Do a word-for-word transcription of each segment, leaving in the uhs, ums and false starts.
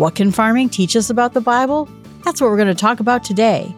What can farming teach us about the Bible? That's what we're going to talk about today.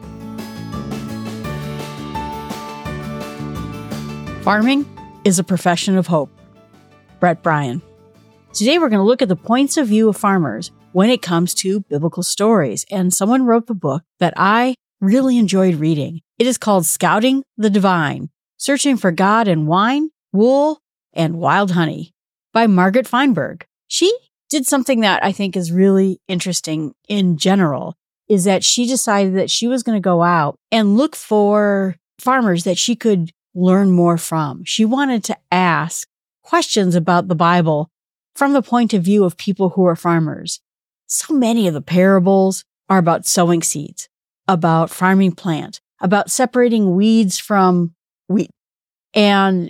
Farming is a profession of hope. Brett Bryan. Today we're going to look at the points of view of farmers when it comes to biblical stories. And someone wrote the book that I really enjoyed reading. It is called Scouting the Divine, Searching for God in Wine, Wool, and Wild Honey by Margaret Feinberg. She did something that I think is really interesting in general, is that she decided that she was going to go out and look for farmers that she could learn more from. She wanted to ask questions about the Bible from the point of view of people who are farmers. So many of the parables are about sowing seeds, about farming plant, about separating weeds from wheat. And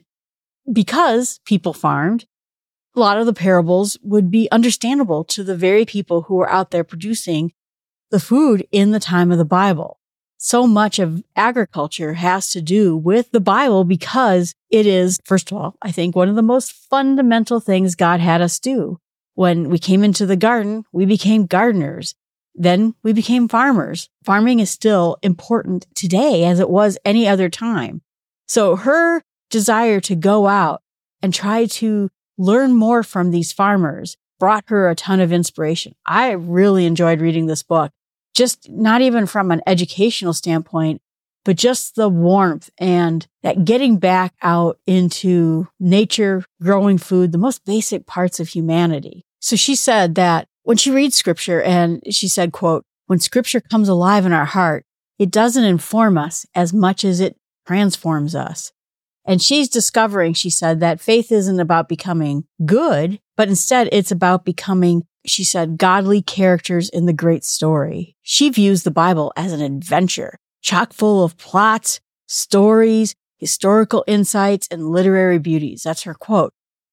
because people farmed, a lot of the parables would be understandable to the very people who are out there producing the food in the time of the Bible. So much of agriculture has to do with the Bible because it is, first of all, I think one of the most fundamental things God had us do. When we came into the garden, we became gardeners. Then we became farmers. Farming is still important today as it was any other time. So her desire to go out and try to learn more from these farmers brought her a ton of inspiration. I really enjoyed reading this book. Just not even from an educational standpoint, but just the warmth and that getting back out into nature, growing food, the most basic parts of humanity. So she said that when she reads scripture, and she said, quote, when scripture comes alive in our heart, it doesn't inform us as much as it transforms us. And she's discovering, she said, that faith isn't about becoming good, but instead it's about becoming, she said, godly characters in the great story. She views the Bible as an adventure, chock full of plots, stories, historical insights, and literary beauties. That's her quote.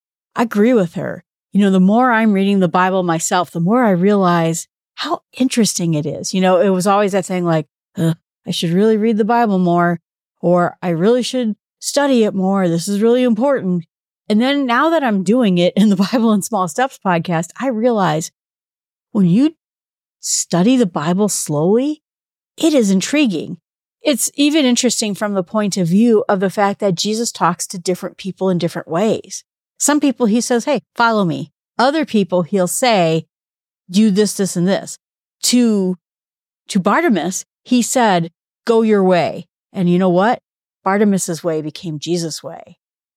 I agree with her. You know, the more I'm reading the Bible myself, the more I realize how interesting it is. You know, it was always that thing like, I should really read the Bible more, or I really should study it more. This is really important. And then now that I'm doing it in the Bible in Small Steps podcast, I realize when you study the Bible slowly, it is intriguing. It's even interesting from the point of view of the fact that Jesus talks to different people in different ways. Some people he says, hey, follow me. Other people he'll say, do this, this, and this. To, to Bartimaeus, he said, go your way. And you know what? Bartimaeus' way became Jesus' way.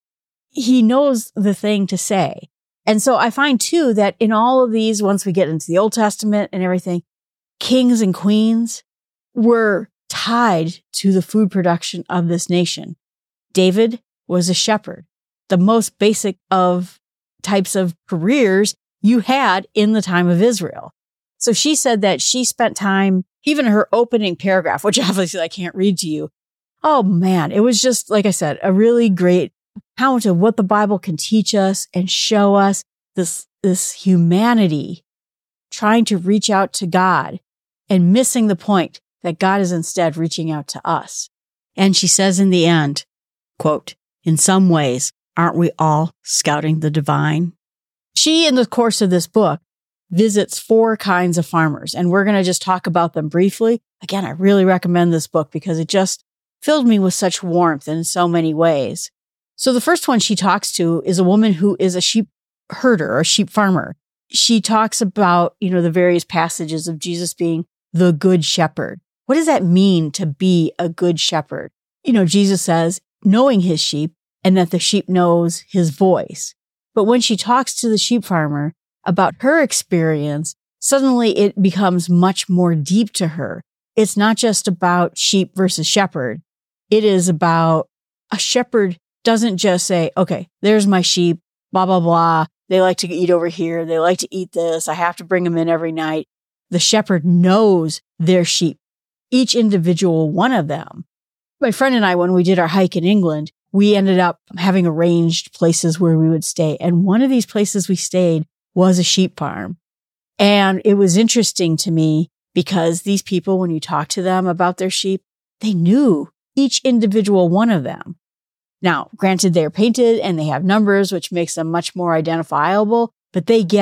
He knows the thing to say. And so I find too that in all of these, once we get into the Old Testament and everything, kings and queens were tied to the food production of this nation. David was a shepherd, the most basic of types of careers you had in the time of Israel. So she said that she spent time, even her opening paragraph, which obviously I can't read to you. Oh man, it was just, like I said, a really great account of what the Bible can teach us and show us this, this humanity trying to reach out to God and missing the point that God is instead reaching out to us. And she says in the end, quote, in some ways, aren't we all scouting the divine? She, in the course of this book, visits four kinds of farmers, and we're going to just talk about them briefly. Again, I really recommend this book because it just filled me with such warmth in so many ways. So the first one she talks to is a woman who is a sheep herder or sheep farmer. She talks about, you know, the various passages of Jesus being the good shepherd. What does that mean to be a good shepherd? You know, Jesus says, knowing his sheep and that the sheep knows his voice. But when she talks to the sheep farmer about her experience, suddenly it becomes much more deep to her. It's not just about sheep versus shepherd. It is about a shepherd doesn't just say, okay, there's my sheep, blah, blah, blah. They like to eat over here. They like to eat this. I have to bring them in every night. The shepherd knows their sheep, each individual one of them. My friend and I, when we did our hike in England, we ended up having arranged places where we would stay. And one of these places we stayed was a sheep farm. And it was interesting to me because these people, when you talk to them about their sheep, they knew each individual one of them. Now, granted, they're painted and they have numbers, which makes them much more identifiable, but they get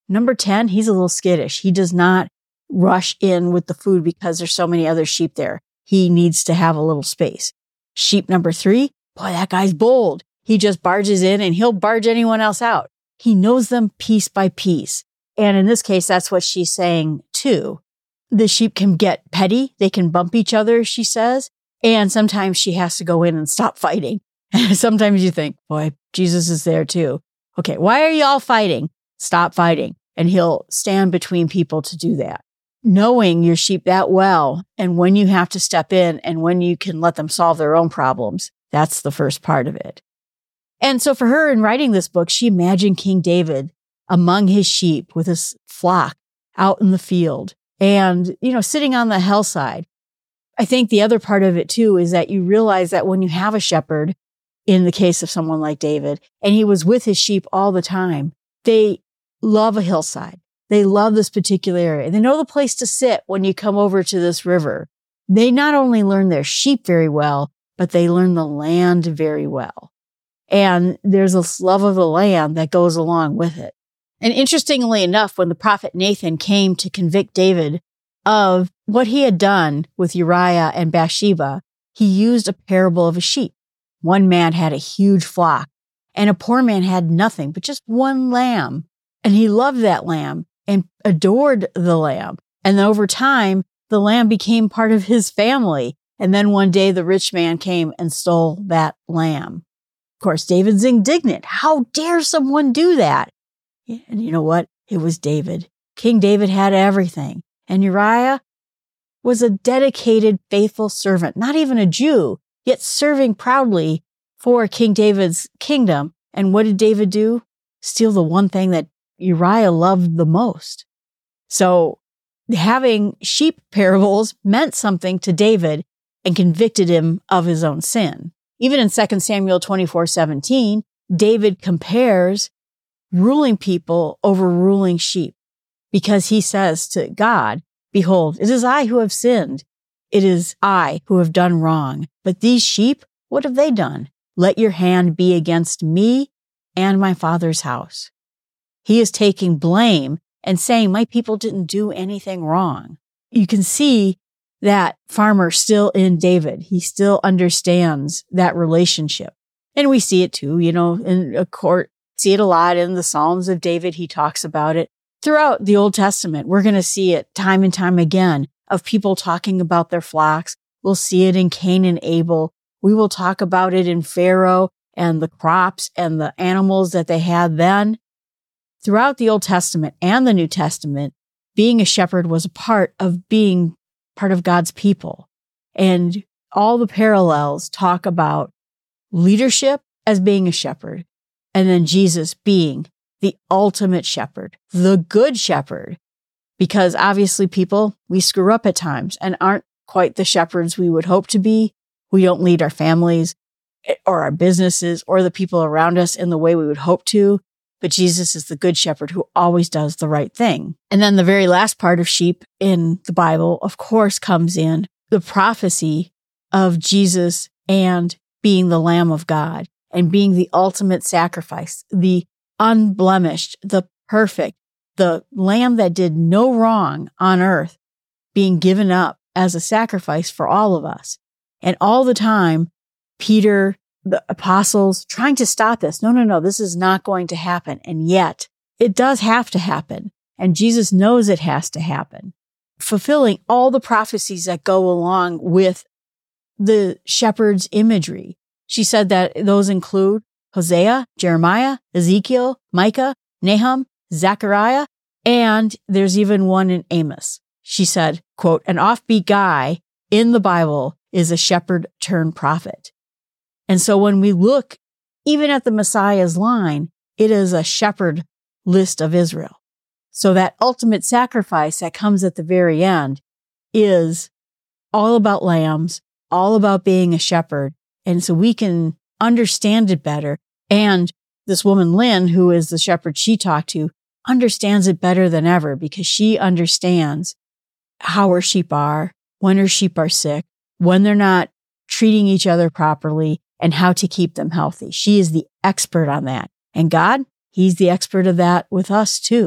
Number ten, he's a little skittish. He does not rush in with the food because there's so many other sheep there. He needs to have a little space. Sheep number three, boy, that guy's bold. He just barges in and he'll barge anyone else out. He knows them piece by piece. And in this case, that's what she's saying too. The sheep can get petty. They can bump each other, she says. And sometimes she has to go in and stop fighting. Sometimes you think, boy, Jesus is there too. Okay, why are you all fighting? Stop fighting. And he'll stand between people to do that. Knowing your sheep that well, and when you have to step in and when you can let them solve their own problems, that's the first part of it. And so for her, in writing this book, she imagined King David among his sheep with his flock out in the field and, you know, sitting on the hillside. I think the other part of it too is that you realize that when you have a shepherd, in the case of someone like David, and he was with his sheep all the time, they love a hillside. They love this particular area. They know the place to sit when you come over to this river. They not only learn their sheep very well, but they learn the land very well. And there's this love of the land that goes along with it. And interestingly enough, when the prophet Nathan came to convict David of what he had done with Uriah and Bathsheba, he used a parable of a sheep. One man had a huge flock, and a poor man had nothing but just one lamb. And he loved that lamb and adored the lamb. And then over time, the lamb became part of his family. And then one day the rich man came and stole that lamb. Of course, David's indignant. How dare someone do that? And you know what? It was David. King David had everything. And Uriah was a dedicated, faithful servant, not even a Jew, yet serving proudly for King David's kingdom. And what did David do? Steal the one thing that Uriah loved the most. So having sheep parables meant something to David and convicted him of his own sin. Even in Second Samuel twenty-four seventeen, David compares ruling people over ruling sheep because he says to God, behold, it is I who have sinned. It is I who have done wrong. But these sheep, what have they done? Let your hand be against me and my father's house. He is taking blame and saying, my people didn't do anything wrong. You can see that farmer still in David. He still understands that relationship. And we see it too, you know, in a court, see it a lot in the Psalms of David. He talks about it throughout the Old Testament. We're going to see it time and time again of people talking about their flocks. We'll see it in Cain and Abel. We will talk about it in Pharaoh and the crops and the animals that they had then. Throughout the Old Testament and the New Testament, being a shepherd was a part of being part of God's people. And all the parallels talk about leadership as being a shepherd, and then Jesus being the ultimate shepherd, the good shepherd. Because obviously people, we screw up at times and aren't quite the shepherds we would hope to be. We don't lead our families or our businesses or the people around us in the way we would hope to. But Jesus is the good shepherd who always does the right thing. And then the very last part of sheep in the Bible, of course, comes in the prophecy of Jesus and being the Lamb of God and being the ultimate sacrifice, the unblemished, the perfect, the Lamb that did no wrong on earth being given up as a sacrifice for all of us. And all the time, Peter, the apostles trying to stop this. No, no, no, this is not going to happen. And yet it does have to happen. And Jesus knows it has to happen, fulfilling all the prophecies that go along with the shepherd's imagery. She said that those include Hosea, Jeremiah, Ezekiel, Micah, Nahum, Zechariah, and there's even one in Amos. She said, quote, an offbeat guy in the Bible is a shepherd turned prophet. And so when we look even at the Messiah's line, it is a shepherd list of Israel. So that ultimate sacrifice that comes at the very end is all about lambs, all about being a shepherd. And so we can understand it better. And this woman, Lynn, who is the shepherd she talked to, understands it better than ever because she understands how her sheep are, when her sheep are sick, when they're not treating each other properly, and how to keep them healthy. She is the expert on that. And God, He's the expert of that with us too.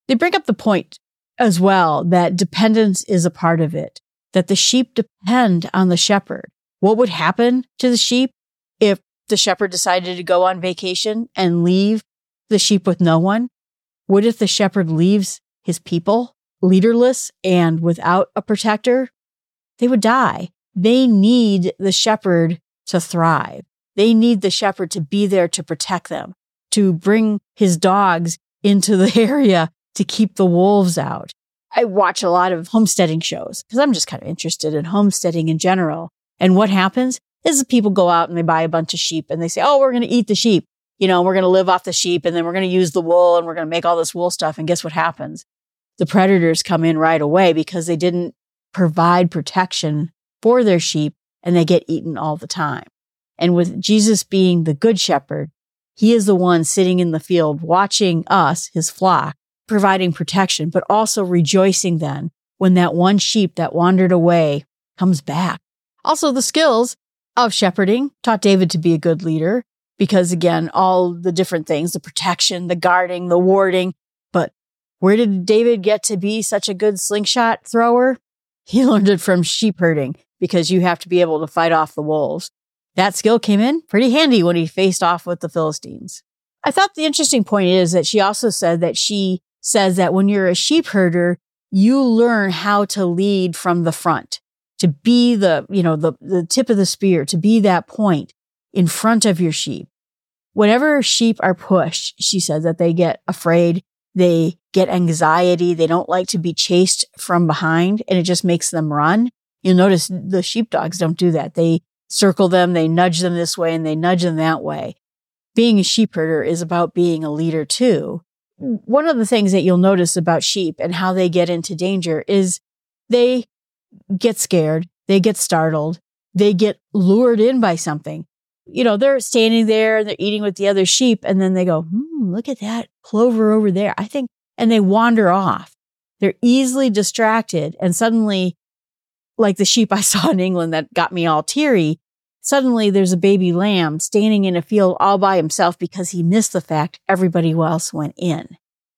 They bring up the point as well that dependence is a part of it, that the sheep depend on the shepherd. What would happen to the sheep if the shepherd decided to go on vacation and leave the sheep with no one? What if the shepherd leaves his people leaderless and without a protector? They would die. They need the shepherd to thrive. They need the shepherd to be there to protect them, to bring his dogs into the area to keep the wolves out. I watch a lot of homesteading shows because I'm just kind of interested in homesteading in general. And what happens is the people go out and they buy a bunch of sheep and they say, oh, we're going to eat the sheep. You know, we're going to live off the sheep and then we're going to use the wool and we're going to make all this wool stuff. And guess what happens? The predators come in right away because they didn't provide protection for their sheep and they get eaten all the time. And with Jesus being the good shepherd, he is the one sitting in the field watching us, his flock, providing protection, but also rejoicing then when that one sheep that wandered away comes back. Also, the skills of shepherding taught David to be a good leader because, again, all the different things, the protection, the guarding, the warding. But where did David get to be such a good slingshot thrower? He learned it from sheep herding because you have to be able to fight off the wolves. That skill came in pretty handy when he faced off with the Philistines. I thought the interesting point is that she also said that she says that when you're a sheep herder, you learn how to lead from the front, to be the, you know, the, the tip of the spear, to be that point in front of your sheep. Whenever sheep are pushed, she says that they get afraid, they get anxiety, they don't like to be chased from behind, and it just makes them run. You'll notice the sheepdogs don't do that. They circle them, they nudge them this way, and they nudge them that way. Being a sheep herder is about being a leader too. One of the things that you'll notice about sheep and how they get into danger is they get scared, they get startled, they get lured in by something. You know, they're standing there and they're eating with the other sheep and then they go, hmm, look at that clover over there. I think, and they wander off. They're easily distracted. And suddenly, like the sheep I saw in England that got me all teary, suddenly there's a baby lamb standing in a field all by himself because he missed the fact everybody else went in.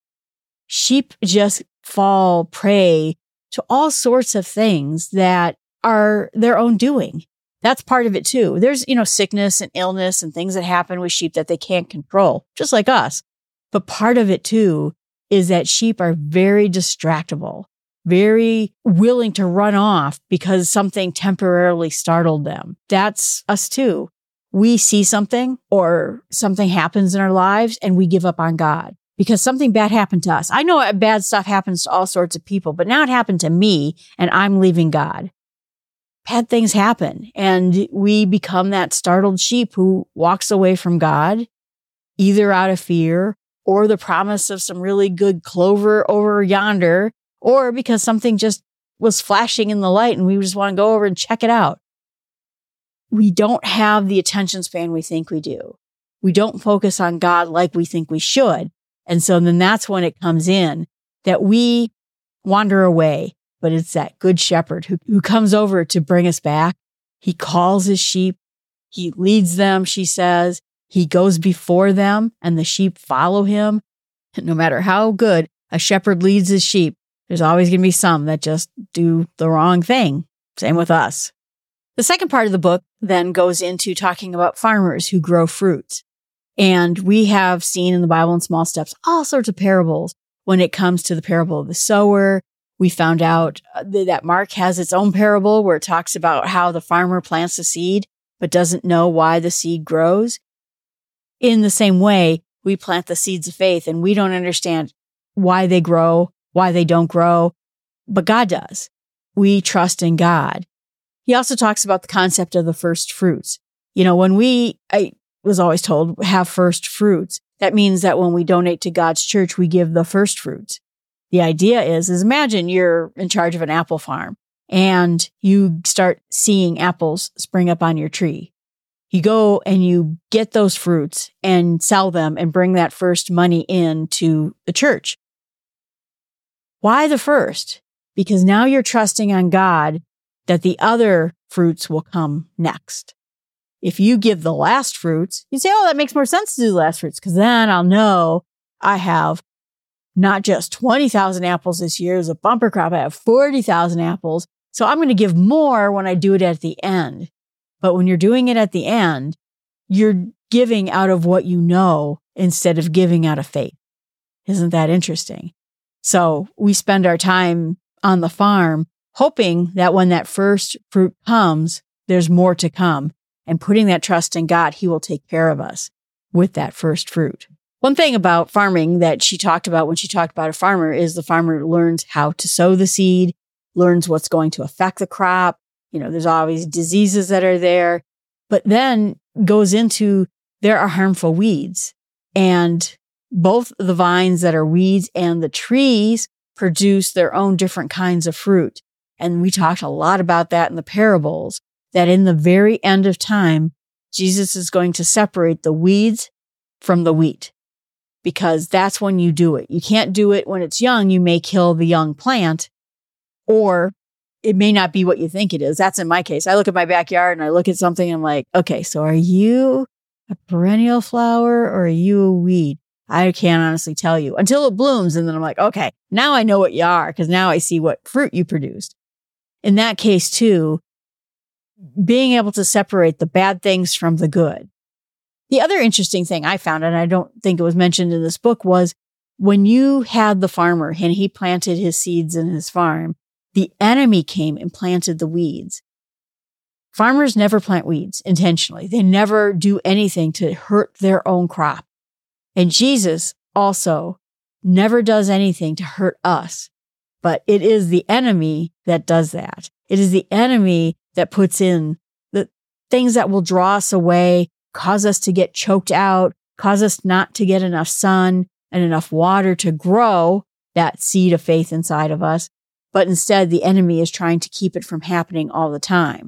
Sheep just fall prey to all sorts of things that are their own doing. That's part of it too. There's, you know, sickness and illness and things that happen with sheep that they can't control, just like us. But part of it too is that sheep are very distractible, very willing to run off because something temporarily startled them. That's us too. We see something or something happens in our lives and we give up on God because something bad happened to us. I know bad stuff happens to all sorts of people, but now it happened to me and I'm leaving God. Bad things happen and we become that startled sheep who walks away from God, either out of fear or the promise of some really good clover over yonder, or because something just was flashing in the light and we just want to go over and check it out. We don't have the attention span we think we do. We don't focus on God like we think we should. And so then that's when it comes in that we wander away. But it's that good shepherd who, who comes over to bring us back. He calls his sheep. He leads them, she says. He goes before them and the sheep follow him. No matter how good a shepherd leads his sheep, there's always going to be some that just do the wrong thing. Same with us. The second part of the book then goes into talking about farmers who grow fruits. And we have seen in the Bible in small steps all sorts of parables when it comes to the parable of the sower. We found out that Mark has its own parable where it talks about how the farmer plants a seed but doesn't know why the seed grows. In the same way, we plant the seeds of faith and we don't understand why they grow, why they don't grow, but God does. We trust in God. He also talks about the concept of the first fruits. You know, when we, I was always told, have first fruits, that means that when we donate to God's church, we give the first fruits. The idea is, is imagine you're in charge of an apple farm and you start seeing apples spring up on your tree. You go and you get those fruits and sell them and bring that first money in to the church. Why the first? Because now you're trusting on God that the other fruits will come next. If you give the last fruits, you say, oh, that makes more sense to do the last fruits because then I'll know I have not just twenty thousand apples this year as a bumper crop. I have forty thousand apples. So I'm going to give more when I do it at the end. But when you're doing it at the end, you're giving out of what you know instead of giving out of faith. Isn't that interesting? So we spend our time on the farm hoping that when that first fruit comes, there's more to come, and putting that trust in God, He will take care of us with that first fruit. One thing about farming that she talked about when she talked about a farmer is the farmer learns how to sow the seed, learns what's going to affect the crop. You know, there's always diseases that are there, but then goes into there are harmful weeds, and both the vines that are weeds and the trees produce their own different kinds of fruit. And we talked a lot about that in the parables, that in the very end of time, Jesus is going to separate the weeds from the wheat, because that's when you do it. You can't do it when it's young. You may kill the young plant, or it may not be what you think it is. That's in my case. I look at my backyard and I look at something and I'm like, okay, so are you a perennial flower or are you a weed? I can't honestly tell you until it blooms. And then I'm like, okay, now I know what you are, because now I see what fruit you produced. In that case too, being able to separate the bad things from the good. The other interesting thing I found, and I don't think it was mentioned in this book, was when you had the farmer and he planted his seeds in his farm, the enemy came and planted the weeds. Farmers never plant weeds intentionally. They never do anything to hurt their own crop. And Jesus also never does anything to hurt us, but it is the enemy that does that. It is the enemy that puts in the things that will draw us away, cause us to get choked out, cause us not to get enough sun and enough water to grow that seed of faith inside of us. But instead, the enemy is trying to keep it from happening all the time.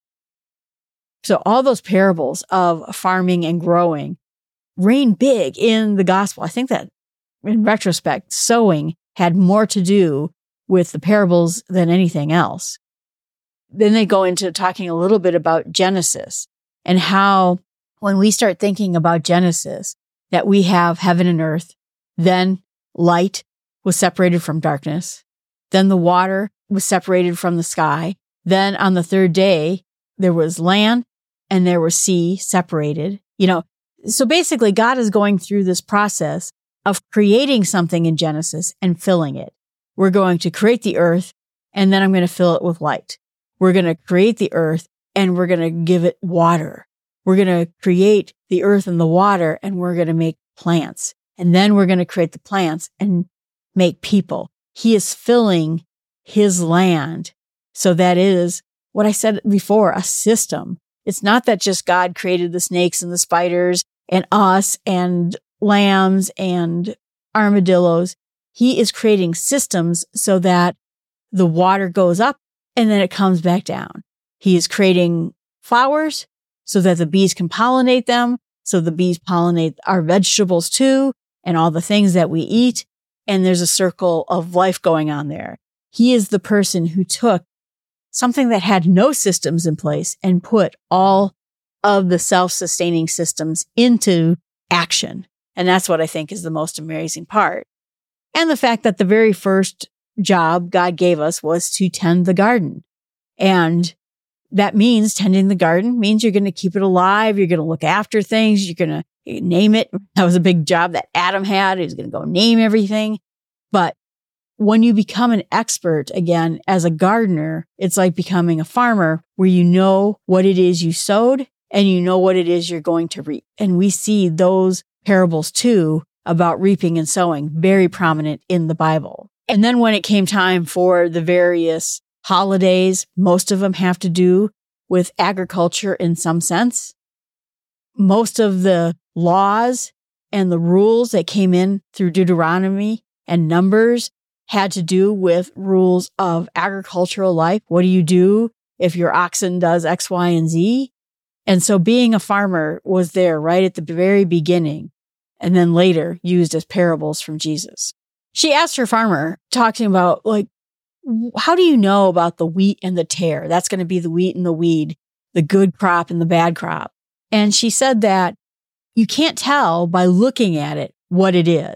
So all those parables of farming and growing reign big in the gospel. I think that in retrospect, sowing had more to do with the parables than anything else. Then they go into talking a little bit about Genesis and how when we start thinking about Genesis, that we have heaven and earth, then light was separated from darkness, then the water was separated from the sky, then on the third day, there was land and there was sea separated. You know, so basically God is going through this process of creating something in Genesis and filling it. We're going to create the earth and then I'm going to fill it with light. We're going to create the earth and we're going to give it water. We're going to create the earth and the water and we're going to make plants. And then we're going to create the plants and make people. He is filling his land. So that is what I said before, a system. It's not that just God created the snakes and the spiders and us and lambs and armadillos. He is creating systems so that the water goes up and then it comes back down. He is creating flowers so that the bees can pollinate them, so the bees pollinate our vegetables too, and all the things that we eat. And there's a circle of life going on there. He is the person who took something that had no systems in place and put all of the self-sustaining systems into action. And that's what I think is the most amazing part. And the fact that the very first job God gave us was to tend the garden. And that means tending the garden means you're going to keep it alive. You're going to look after things. You're going to name it. That was a big job that Adam had. He was going to go name everything. But when you become an expert, again, as a gardener, it's like becoming a farmer where you know what it is you sowed and you know what it is you're going to reap. And we see those parables too about reaping and sowing very prominent in the Bible. And then when it came time for the various holidays, most of them have to do with agriculture in some sense. Most of the laws and the rules that came in through Deuteronomy and Numbers had to do with rules of agricultural life. What do you do if your oxen does X, Y, and Z? And so being a farmer was there right at the very beginning and then later used as parables from Jesus. She asked her farmer, talking about, like, how do you know about the wheat and the tare? That's going to be the wheat and the weed, the good crop and the bad crop. And she said that you can't tell by looking at it what it is.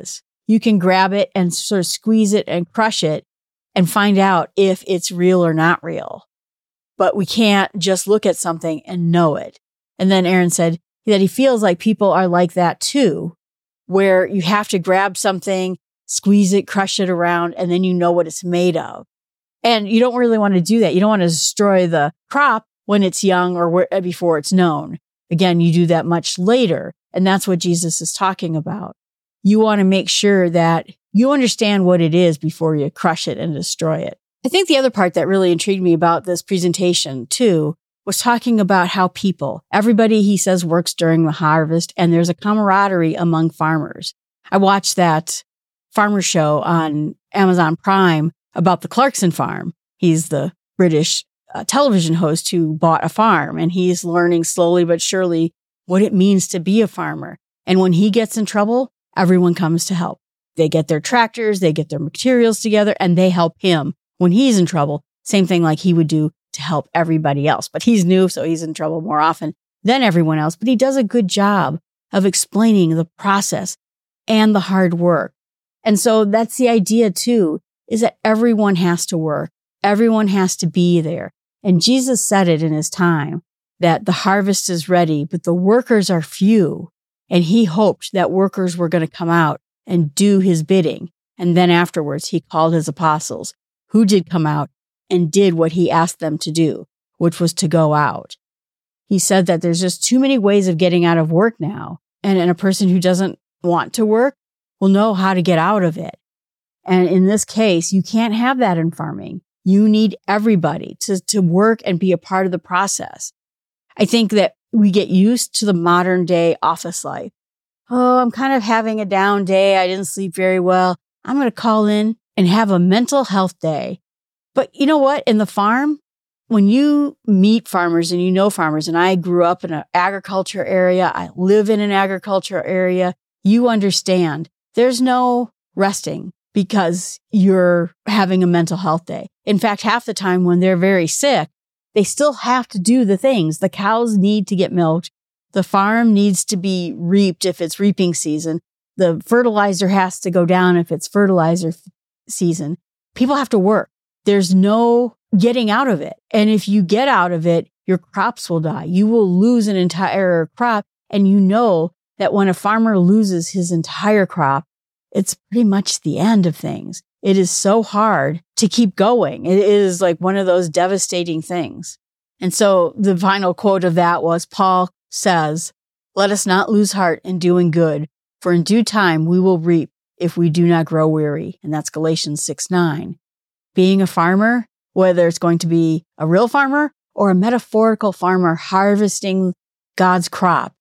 you can grab it and sort of squeeze it and crush it and find out if it's real or not real. But we can't just look at something and know it. And then Aaron said that he feels like people are like that too, where you have to grab something, squeeze it, crush it around, and then you know what it's made of. And you don't really want to do that. You don't want to destroy the crop when it's young or where, before it's known. Again, you do that much later. And that's what Jesus is talking about. You want to make sure that you understand what it is before you crush it and destroy it. I think the other part that really intrigued me about this presentation too was talking about how people, everybody he says works during the harvest, and there's a camaraderie among farmers. I watched that farmer show on Amazon Prime about the Clarkson farm. He's the British uh, television host who bought a farm, and he's learning slowly but surely what it means to be a farmer. And when he gets in trouble, everyone comes to help. They get their tractors, they get their materials together, and they help him when he's in trouble. Same thing like he would do to help everybody else. But he's new, so he's in trouble more often than everyone else. But he does a good job of explaining the process and the hard work. And so that's the idea too, is that everyone has to work. Everyone has to be there. And Jesus said it in his time that the harvest is ready, but the workers are few. And he hoped that workers were going to come out and do his bidding. And then afterwards, he called his apostles, who did come out and did what he asked them to do, which was to go out. He said that there's just too many ways of getting out of work now. And, and a person who doesn't want to work will know how to get out of it. And in this case, you can't have that in farming. You need everybody to, to work and be a part of the process. I think that we get used to the modern day office life. Oh, I'm kind of having a down day. I didn't sleep very well. I'm going to call in and have a mental health day. But you know what? In the farm, when you meet farmers and you know farmers, and I grew up in an agriculture area, I live in an agriculture area, you understand there's no resting because you're having a mental health day. In fact, half the time when they're very sick, they still have to do the things. The cows need to get milked. The farm needs to be reaped if it's reaping season. The fertilizer has to go down if it's fertilizer f- season. People have to work. There's no getting out of it. And if you get out of it, your crops will die. You will lose an entire crop. And you know that when a farmer loses his entire crop, it's pretty much the end of things. It is so hard to keep going. It is like one of those devastating things. And so the final quote of that was, Paul says, "Let us not lose heart in doing good, for in due time we will reap if we do not grow weary." And that's Galatians six nine. Being a farmer, whether it's going to be a real farmer or a metaphorical farmer harvesting God's crop,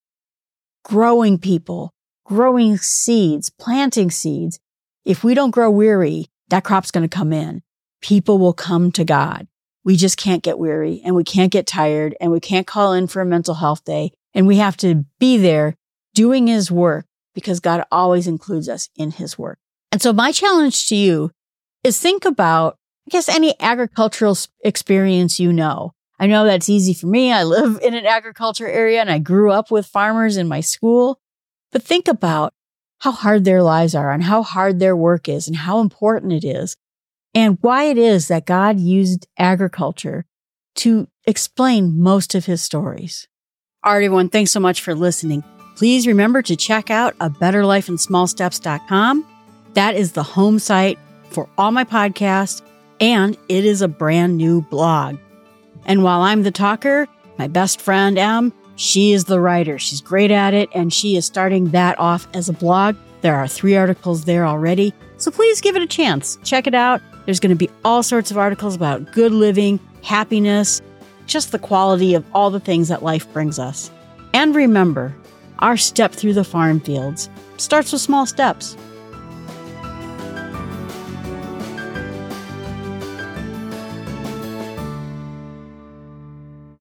growing people, growing seeds, planting seeds, if we don't grow weary, that crop's going to come in. People will come to God. We just can't get weary, and we can't get tired, and we can't call in for a mental health day. And we have to be there doing his work because God always includes us in his work. And so my challenge to you is think about, I guess, any agricultural experience you know. I know that's easy for me. I live in an agriculture area and I grew up with farmers in my school. But think about how hard their lives are and how hard their work is and how important it is and why it is that God used agriculture to explain most of his stories. All right, everyone, thanks so much for listening. Please remember to check out a better life in small steps dot com. That is the home site for all my podcasts, and it is a brand new blog. And while I'm the talker, my best friend, Em, she is the writer. She's great at it, and she is starting that off as a blog. There are three articles there already, so please give it a chance. Check it out. There's going to be all sorts of articles about good living, happiness, just the quality of all the things that life brings us. And remember, our step through the farm fields starts with small steps.